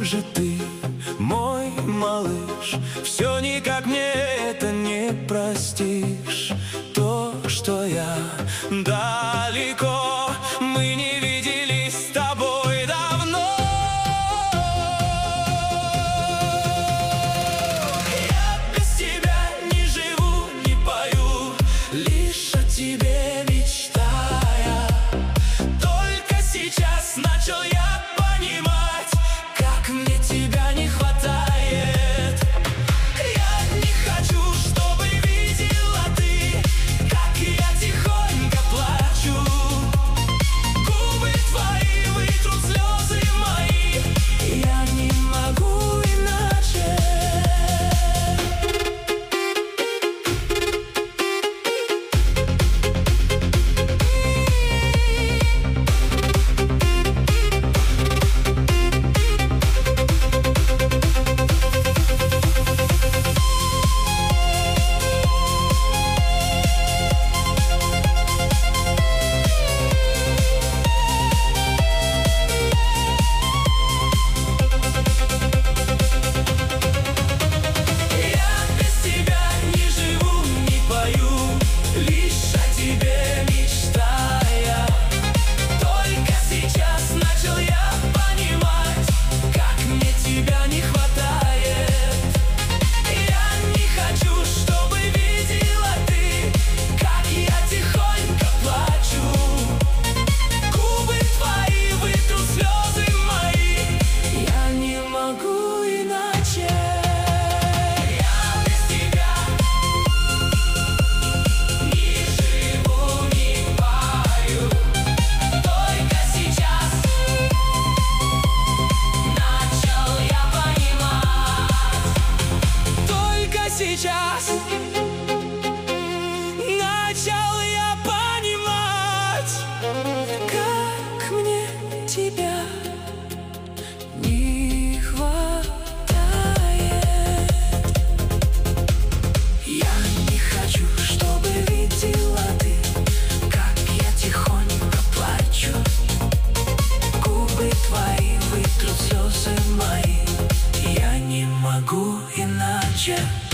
же ты, мой малыш? Все никак мне это не простишь. То, что я далеко, мы не виделись с тобой давно. Я без тебя не живу, не пою, лишь о тебе мечтая. Только сейчас начал я понимать, как мне тебя не хватает. Я не хочу, чтобы видела ты, как я тихонько плачу. Губы твои вытрут слезы мои, я не могу иначе. Сейчас начал я понимать, как мне тебя не хватает. Я не хочу, чтобы видела ты, как я тихонько плачу. Губы твои вытрут слезы мои, я не могу иначе.